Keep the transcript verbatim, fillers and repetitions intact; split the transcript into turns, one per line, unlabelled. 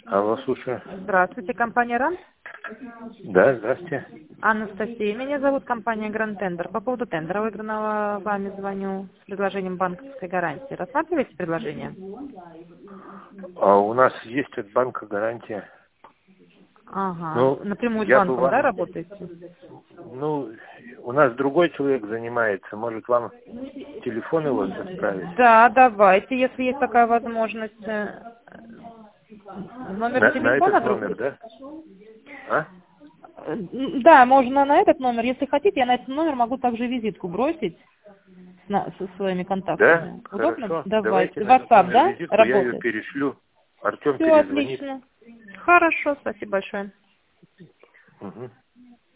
Алло, слушаю.
Здравствуйте, компания РАН.
Да, здравствуйте.
Анастасия, меня зовут, компания Гранд Тендер. По поводу тендера выигранного вами звоню с предложением банковской гарантии. Рассматриваете предложение?
А у нас есть от банка гарантия.
Ага.
Ну,
Напрямую с
я бы
банком, да,
вам...
работаете?
Ну, у нас другой человек занимается. Может, вам телефон его отправить?
Да, давайте, если есть такая возможность. э, Номер
На, на
телефона
этот номер,
другой?
да? А?
Э, Да, можно на этот номер. Если хотите, я на этот номер могу также визитку бросить на- со своими
Да?
контактами. Удобно?
Хорошо.
Давайте.
Давайте на этот
WhatsApp,
номер
да?
визитку, я ее
Работает?
перешлю. Артем
Все
перезвонит.
отлично. Хорошо, спасибо большое.
Угу.